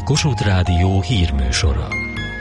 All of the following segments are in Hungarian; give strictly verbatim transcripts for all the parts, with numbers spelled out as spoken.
Kossuth Rádió hírműsora.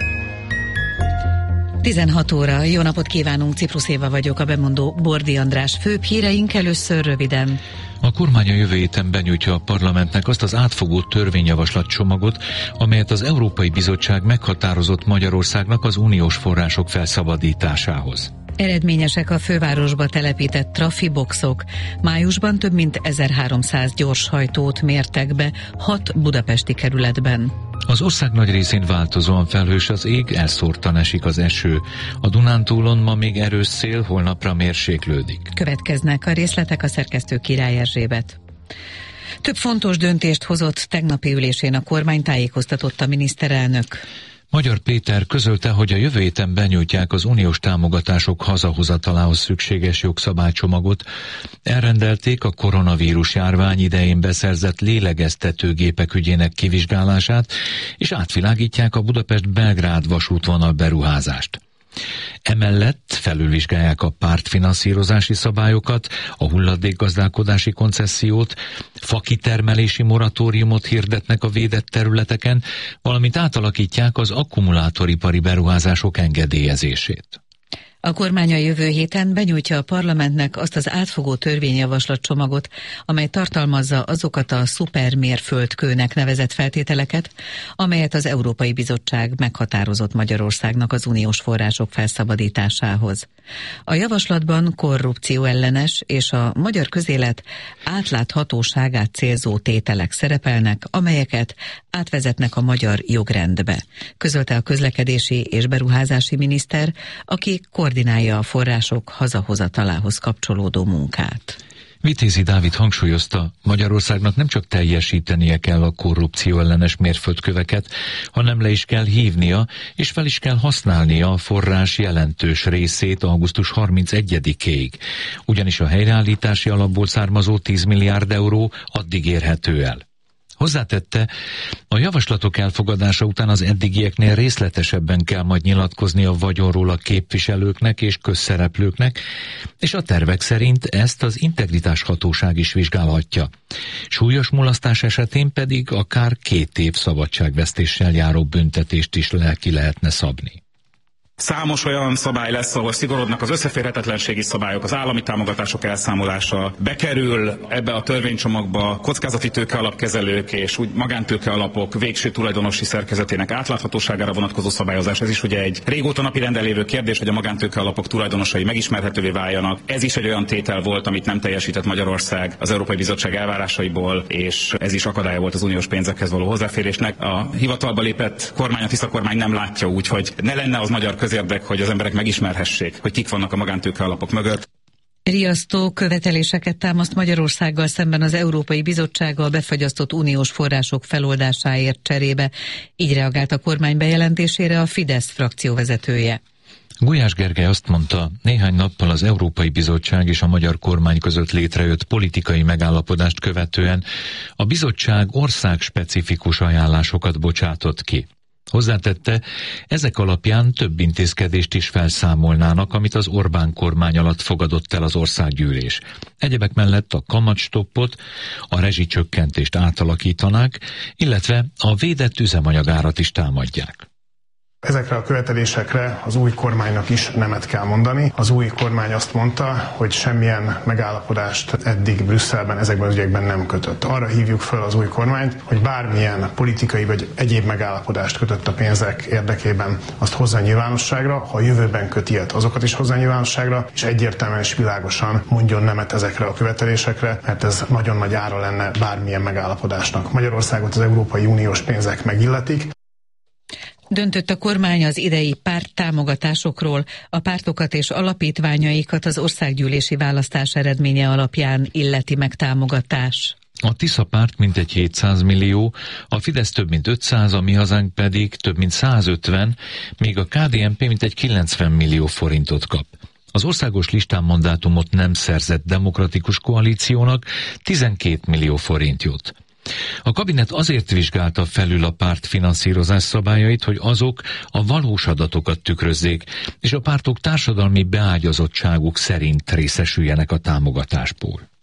tizenhat óra, jó napot kívánunk, Ciprus Éva vagyok, a bemondó Bordi András. Főbb híreink először röviden. A kormány a jövő héten benyújtja a parlamentnek azt az átfogó törvényjavaslat csomagot, amelyet az Európai Bizottság meghatározott Magyarországnak az uniós források felszabadításához. Eredményesek a fővárosba telepített trafiboxok. Májusban több mint ezerháromszáz gyorshajtót mértek be hat budapesti kerületben. Az ország nagy részén változóan felhős az ég, elszórtan esik az eső. A Dunántúlon ma még erős szél, holnapra mérséklődik. Következnek a részletek, a szerkesztő Király Erzsébet. Több fontos döntést hozott tegnapi ülésén a kormány, tájékoztatott a miniszterelnök. Magyar Péter közölte, hogy a jövő héten benyújtják az uniós támogatások hazahozatalához szükséges jogszabálycsomagot. Elrendelték a koronavírus járvány idején beszerzett lélegeztetőgépek ügyének kivizsgálását, és átvilágítják a Budapest-Belgrád vasútvonal beruházást. Emellett felülvizsgálják a pártfinanszírozási szabályokat, a hulladékgazdálkodási koncessziót, fakitermelési moratóriumot hirdetnek a védett területeken, valamint átalakítják az akkumulátoripari beruházások engedélyezését. A kormány a jövő héten benyújtja a parlamentnek azt az átfogó törvényjavaslatcsomagot, amely tartalmazza azokat a szupermérföldkőnek nevezett feltételeket, amelyet az Európai Bizottság meghatározott Magyarországnak az uniós források felszabadításához. A javaslatban korrupcióellenes és a magyar közélet átláthatóságát célzó tételek szerepelnek, amelyeket átvezetnek a magyar jogrendbe, közölte a közlekedési és beruházási miniszter, aki koordinálja a források hazahozatalához kapcsolódó munkát. Vitézi Dávid hangsúlyozta, Magyarországnak nem csak teljesítenie kell a korrupció ellenes mérföldköveket, hanem le is kell hívnia, és fel is kell használnia a forrás jelentős részét augusztus harmincegyedikéig. Ugyanis a helyreállítási alapból származó tíz milliárd euró addig érhető el. Hozzátette, a javaslatok elfogadása után az eddigieknél részletesebben kell majd nyilatkozni a vagyonról a képviselőknek és közszereplőknek, és a tervek szerint ezt az integritáshatóság is vizsgálhatja. Súlyos mulasztás esetén pedig akár két év szabadságvesztéssel járó büntetést is le ki lehetne szabni. Számos olyan szabály lesz, ahol szigorodnak az összeférhetetlenségi szabályok, az állami támogatások elszámolása, bekerül ebbe a törvénycsomagba kockázati tőkealapkezelők és úgy magántőke alapok végső tulajdonosi szerkezetének átláthatóságára vonatkozó szabályozás. Ez is ugye egy régóta napirenden lévő kérdés, hogy a magántőke alapok tulajdonosai megismerhetővé váljanak. Ez is egy olyan tétel volt, amit nem teljesített Magyarország az Európai Bizottság elvárásaiból, és ez is akadálya volt az uniós pénzekhez való hozzáférésnek. A hivatalba lépett kormány, a Tisza kormány nem látja úgy, hogy ne lenne az magyar közérdek, hogy az emberek megismerhessék, hogy kik vannak a magántőke alapok mögött. Riasztó követeléseket támaszt Magyarországgal szemben az Európai Bizottság a befagyasztott uniós források feloldásáért cserébe. Így reagált a kormány bejelentésére a Fidesz frakcióvezetője. Gulyás Gergely azt mondta, néhány nappal az Európai Bizottság és a magyar kormány között létrejött politikai megállapodást követően a bizottság országspecifikus ajánlásokat bocsátott ki. Hozzátette, ezek alapján több intézkedést is felszámolnának, amit az Orbán kormány alatt fogadott el az országgyűlés. Egyebek mellett a kamatstoppot, a rezsicsökkentést átalakítanák, illetve a védett üzemanyagárat is támadják. Ezekre a követelésekre az új kormánynak is nemet kell mondani. Az új kormány azt mondta, hogy semmilyen megállapodást eddig Brüsszelben ezekben az ügyekben nem kötött. Arra hívjuk fel az új kormányt, hogy bármilyen politikai vagy egyéb megállapodást kötött a pénzek érdekében, azt hozza nyilvánosságra, ha a jövőben köt ilyet, azokat is hozza nyilvánosságra, és egyértelműen és világosan mondjon nemet ezekre a követelésekre, mert ez nagyon nagy ára lenne bármilyen megállapodásnak. Magyarországot az Európai Uniós pénzek megilletik. Döntött a kormány az idei párt támogatásokról, a pártokat és alapítványaikat az országgyűlési választás eredménye alapján illeti meg támogatás. A Tisza párt mintegy hétszáz millió, a Fidesz több mint ötszáz, a Mi Hazánk pedig több mint százötven, míg a ká dé en pé mintegy kilencven millió forintot kap. Az országos listán mandátumot nem szerzett demokratikus koalíciónak tizenkét millió forint jut. A kabinet azért vizsgálta felül a párt finanszírozás szabályait, hogy azok a valós adatokat tükrözzék, és a pártok társadalmi beágyazottságuk szerint részesüljenek a támogatásból.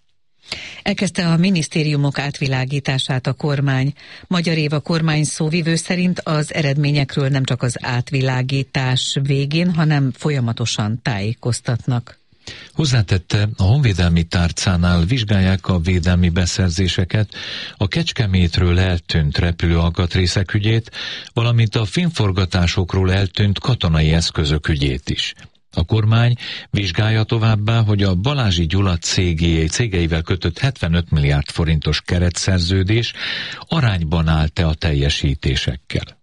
Elkezdte a minisztériumok átvilágítását a kormány. Magyar Éva kormány szóvivő szerint az eredményekről nem csak az átvilágítás végén, hanem folyamatosan tájékoztatnak. Hozzátette, a honvédelmi tárcánál vizsgálják a védelmi beszerzéseket, a Kecskemétről eltűnt repülőalkatrészek ügyét, valamint a filmforgatásokról eltűnt katonai eszközök ügyét is. A kormány vizsgálja továbbá, hogy a Balázsi Gyula cégé, cégeivel kötött hetvenöt milliárd forintos keretszerződés arányban állt-e a teljesítésekkel.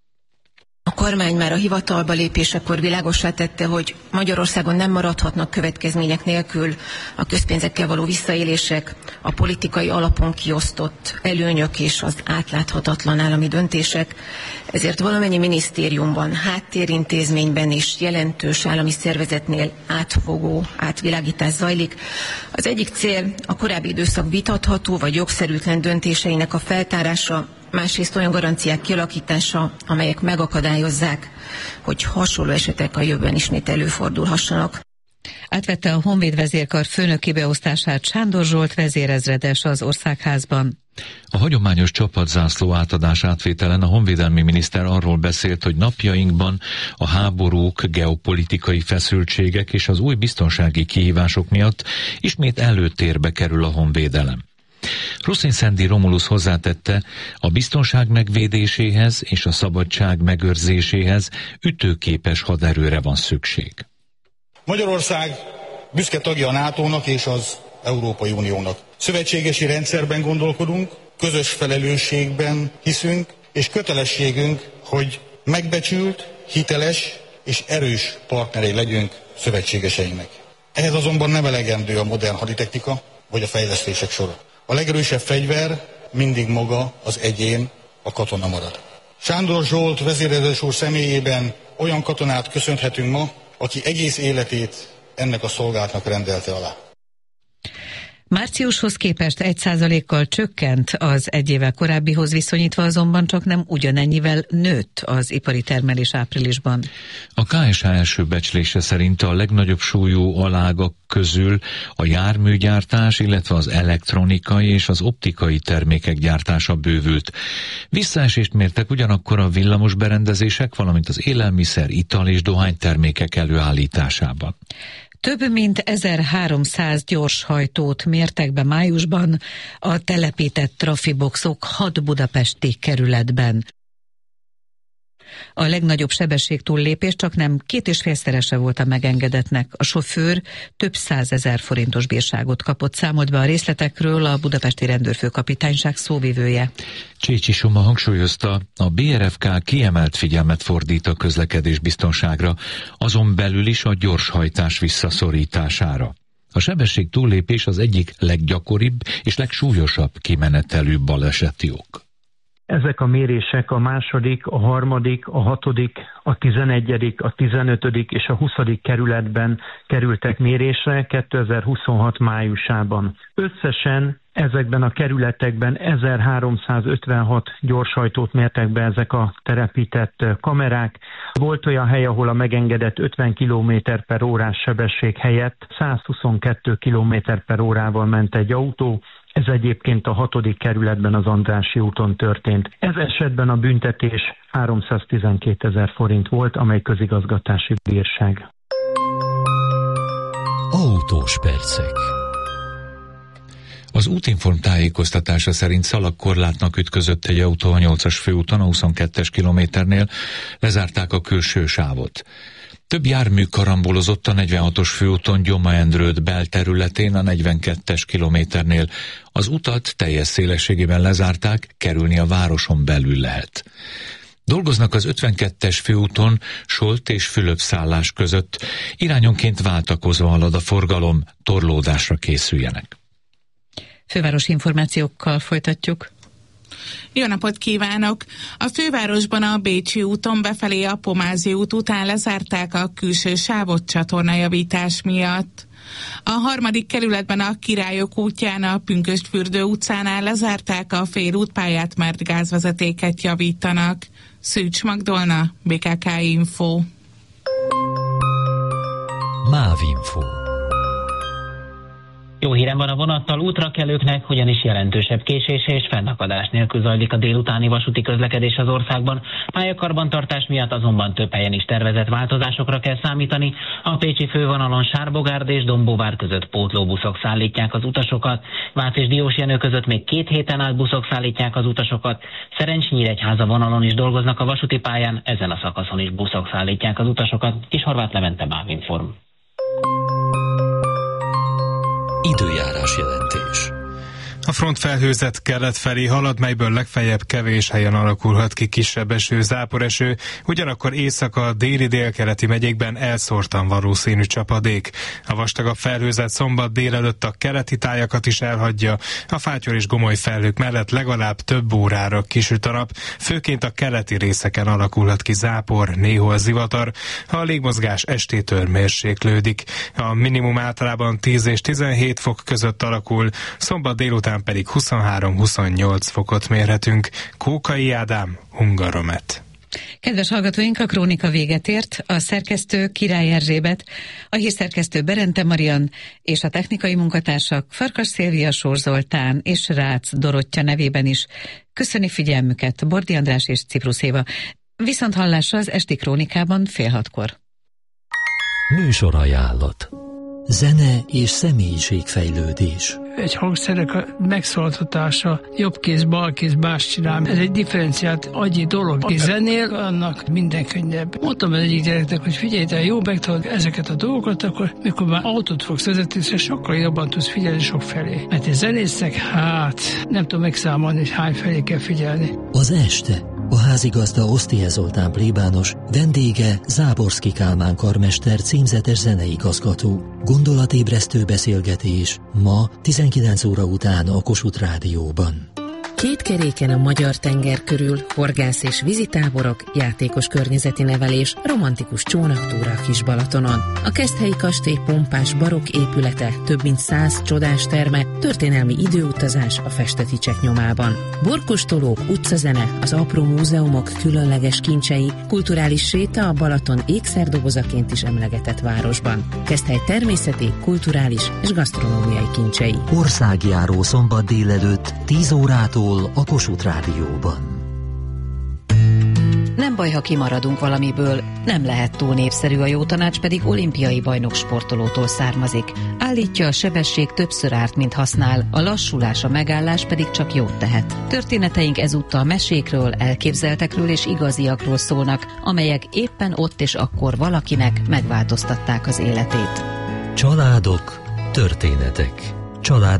A kormány már a hivatalba lépésekor világossá tette, hogy Magyarországon nem maradhatnak következmények nélkül a közpénzekkel való visszaélések, a politikai alapon kiosztott előnyök és az átláthatatlan állami döntések. Ezért valamennyi minisztériumban, háttérintézményben és jelentős állami szervezetnél átfogó átvilágítás zajlik. Az egyik cél a korábbi időszak vitatható vagy jogszerűtlen döntéseinek a feltárása, másrészt olyan garanciák kialakítása, amelyek megakadályozzák, hogy hasonló esetek a jövőben ismét előfordulhassanak. Átvette a Honvéd vezérkar főnöki beosztását Sándor Zsolt vezérezredes az Országházban. A hagyományos csapatzászló átadás átvételen a honvédelmi miniszter arról beszélt, hogy napjainkban a háborúk, geopolitikai feszültségek és az új biztonsági kihívások miatt ismét előtérbe kerül a honvédelem. Ruszin-Szendi Romulus hozzátette, a biztonság megvédéséhez és a szabadság megőrzéséhez ütőképes haderőre van szükség. Magyarország büszke tagja a nátónak és az Európai Uniónak. Szövetségesi rendszerben gondolkodunk, közös felelősségben hiszünk, és kötelességünk, hogy megbecsült, hiteles és erős partnerei legyünk szövetségeseinknek. Ehhez azonban nem elegendő a modern haditechnika vagy a fejlesztések sora. A legerősebb fegyver mindig maga az egyén, a katona marad. Sándor Zsolt vezérezredes úr személyében olyan katonát köszönhetünk ma, aki egész életét ennek a szolgálatnak rendelte alá. Márciushoz képest egy százalékkal csökkent, az egy évvel korábbihoz viszonyítva azonban csak nem ugyanennyivel nőtt az ipari termelés áprilisban. A ká es há első becslése szerint a legnagyobb súlyú alágak közül a járműgyártás, illetve az elektronikai és az optikai termékek gyártása bővült. Visszaesést mértek ugyanakkor a villamos berendezések, valamint az élelmiszer, ital és dohánytermékek előállításában. Több mint ezerháromszáz gyorshajtót mértek be májusban a telepített trafiboxok hat budapesti kerületben. A legnagyobb sebességtúllépés csak nem két és félszerese volt a megengedetnek. A sofőr több százezer forintos bírságot kapott, számolt be a részletekről a budapesti rendőrfőkapitányság szóvivője. Csécsi Soma hangsúlyozta, a bé er ef ká kiemelt figyelmet fordít a közlekedés biztonságra, azon belül is a gyorshajtás visszaszorítására. A sebesség túllépés az egyik leggyakoribb és legsúlyosabb kimenetelű baleseti ok. Ezek a mérések a második, a harmadik, a hatodik, a tizenegyedik, a tizenötödik és a huszadik kerületben kerültek mérésre kétezer-huszonhat májusában. Összesen ezekben a kerületekben ezerháromszázötvenhat gyorshajtót mértek be ezek a telepített kamerák. Volt olyan hely, ahol a megengedett ötven kilométer per órás sebesség helyett százhuszonkettő kilométer per órával ment egy autó. Ez egyébként a hatodik kerületben az Andrássy úton történt. Ez esetben a büntetés háromszáztizenkétezer forint volt, amely közigazgatási bírság. Autós percek. Az Útinform tájékoztatása szerint szalagkorlátnak ütközött egy autó a nyolcas főúton, a huszonkettes kilométernél, lezárták a külső sávot. Több jármű karambolozott a negyvenhatos főúton Gyoma-Endrőd belterületén a negyvenkettes kilométernél. Az utat teljes szélességében lezárták, kerülni a városon belül lehet. Dolgoznak az ötvenkettes főúton Solt és Fülöp-szállás között, irányonként váltakozva halad a forgalom, torlódásra készüljenek. Fővárosi információkkal folytatjuk. Jó napot kívánok! A fővárosban a Bécsi úton befelé a Pomázi út után lezárták a külső sávot csatornajavítás miatt. A harmadik kerületben a Királyok útján a Pünkösdfürdő utcánál lezárták a félútpályát, mert gázvezetéket javítanak. Szűcs Magdolna, bé ká ká Info. MÁV Info. Jó hírem van a vonattal útrakelőknek, ugyanis jelentősebb késés és fennakadás nélkül zajlik a délutáni vasúti közlekedés az országban. Pályakarbantartás miatt azonban több helyen is tervezett változásokra kell számítani. A pécsi fővonalon Sárbogárd és Dombóvár között pótlóbuszok szállítják az utasokat. Vác és Diósjenő között még két héten át buszok szállítják az utasokat. Szerencs-Nyíregyháza vonalon is dolgoznak a vasúti pályán, ezen a szakaszon is buszok szállítják az utasokat. Kishorváth Levente, Mávinform. Időjárás jelentés. A front felhőzet kelet felé halad, melyből legfeljebb kevés helyen alakulhat ki kisebb eső, záporeső, ugyanakkor éjszaka déli délkeleti megyékben elszórtan valószínű csapadék. A vastagabb felhőzet szombat délelőtt a keleti tájakat is elhagyja, a fátyor és gomoly felhők mellett legalább több órára kisüt a nap, főként a keleti részeken alakulhat ki zápor, néhol zivatar, a légmozgás estétől mérséklődik. A minimum általában tíz és tizenhét fok között alakul, szombat délután pedig huszonhárom-huszonnyolc fokot mérhetünk. Kókai Ádám, Hungaromet. Kedves hallgatóink, a krónika véget ért, a szerkesztő Király Erzsébet, a hírszerkesztő Berente Marian és a technikai munkatársak Farkas Szilvia, Sór Zoltán és Rácz Dorottya nevében is köszöni figyelmüket Bordi András és Ciprus Éva. Viszont hallásra az esti krónikában fél hatkor. Műsorajánlat. Zene és személyiségfejlődés. Egy hangszerek a megszólaltatása, jobb kéz, bal kéz, más csinál. Ez egy differenciált agyi dolog. A zenél annak minden könnyebb. Mondtam az egyik gyereknek, hogy figyelj, te jó megtudod ezeket a dolgokat, akkor mikor már autót fogsz vezetni, sokkal jobban tudsz figyelni sok felé. Mert egy zenészek, hát nem tudom megszámolni, hogy hány felé kell figyelni. Az este. A házigazda Oszthy Zoltán plébános, vendége Záborszky Kálmán karmester, címzetes zeneigazgató. Gondolatébresztő beszélgetés ma tizenkilenc óra után a Kossuth Rádióban. Két keréken a magyar tenger körül, horgász és vízitáborok, játékos környezeti nevelés, romantikus csónaktúra a Kis-Balatonon. A Keszthelyi kastély pompás barokk épülete, több mint száz csodás terme, történelmi időutazás a festeticsek nyomában. Borkostolók, utcazene, az apró múzeumok különleges kincsei, kulturális séta a Balaton ékszerdobozaként is emlegetett városban. Keszthely természeti, kulturális és gasztronómiai kincsei. Országjáró szombat délelőtt tíz órától a Kossuth Rádióban. Nem baj, ha kimaradunk valamiből, nem lehet túl népszerű, a jó tanács pedig olimpiai bajnok sportolótól származik. Állítja, a sebesség többször árt, mint használ, a lassulás, a megállás pedig csak jót tehet. Történeteink ezúttal mesékről, elképzeltekről és igaziakról szólnak, amelyek éppen ott és akkor valakinek megváltoztatták az életét. Családok, történetek. Család